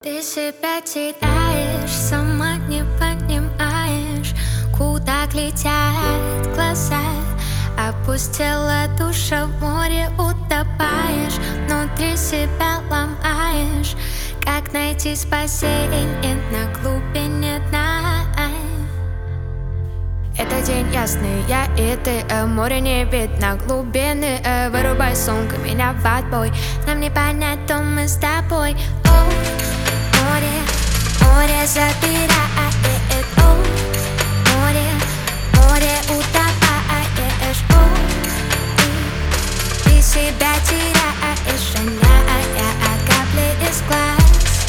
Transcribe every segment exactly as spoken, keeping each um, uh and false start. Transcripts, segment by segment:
Ты себя теряешь, сама не понимаешь, куда летят глаза. Опустила душа в море, утопаешь, внутри себя ломаешь. Как найти спасение на глубине дна? Это день ясный, я и ты, э, море не видно глубины, э, вырубай сумку, меня в отбой. Нам не понять, то мы с тобой. О, море, море забирает. О, море, море утопаешь. О, ты, ты себя теряешь, роняя капли из глаз.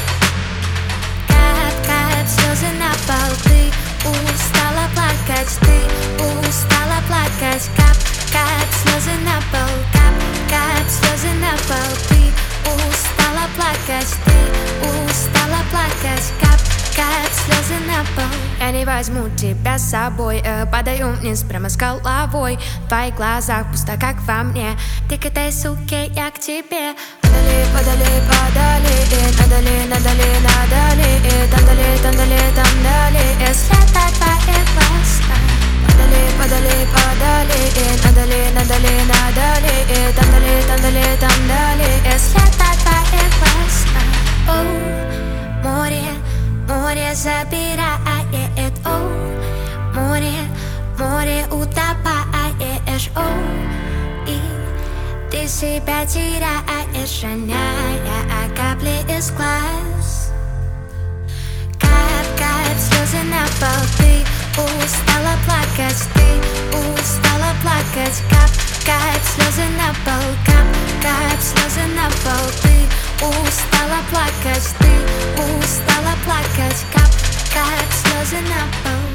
Кап, кап, слезы на пол, ты устала плакать, ты устала плакать. Кап, кап, слезы на пол, кап, кап, слезы на пол, ты устала плакать, ты устала плакать. Кап, кап, слезы на пол. Я не возьму тебя с собой, э, падаю вниз прямо с головой. В твоих глазах пусто, как во мне. Ты к этой суке, я к тебе. Подали, подали, подали, надо ли, надо ли, надо ли, там дали, там дали, там дали. Если это твои глаза. Подали, подали, подали, надо ли, надо ли, надо ли, там дали, там дали, там дали. Если это твои глаза. О, море, море забирает. О, море, море утопаешь. О, и ты себя теряешь, роняя капли из глаз. Кап, кап, слезы на пол, ты устала плакать, ты устала плакать. Кап, кап, слезы на пол, кап, кап, слезы на пол, ты устала плакать, ты устала плакать. Кап, кап, слезы на пол.